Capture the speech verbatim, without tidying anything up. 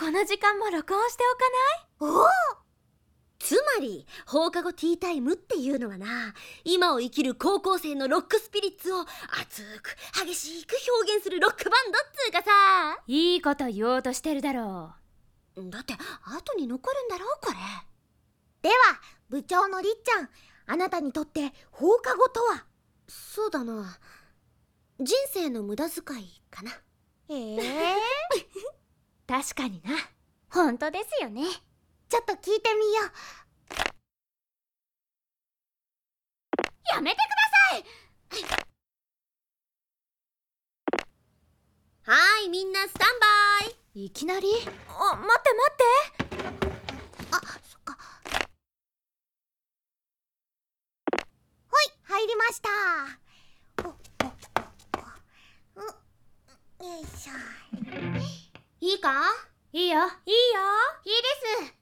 この時間も録音しておかない？ おお、つまり放課後ティータイムっていうのはな、今を生きる高校生のロックスピリッツを熱く激しく表現するロックバンドっつうかさ。 いいこと言おうとしてるだろう。だって後に残るんだろこれ。 では部長のりっちゃん、あなたにとって放課後とは？ そうだな、人生の無駄遣いかな。 ええー、 確かにな。 本当ですよね。ちょっと聞いてみよう。 やめてください。 はーい、みんなスタンバイ。 いきなり？あ、待って待って。 あ、そっか。ほい、入りました。おおおお、よいしょ。 いいか？ いいよいいよ。 いいです。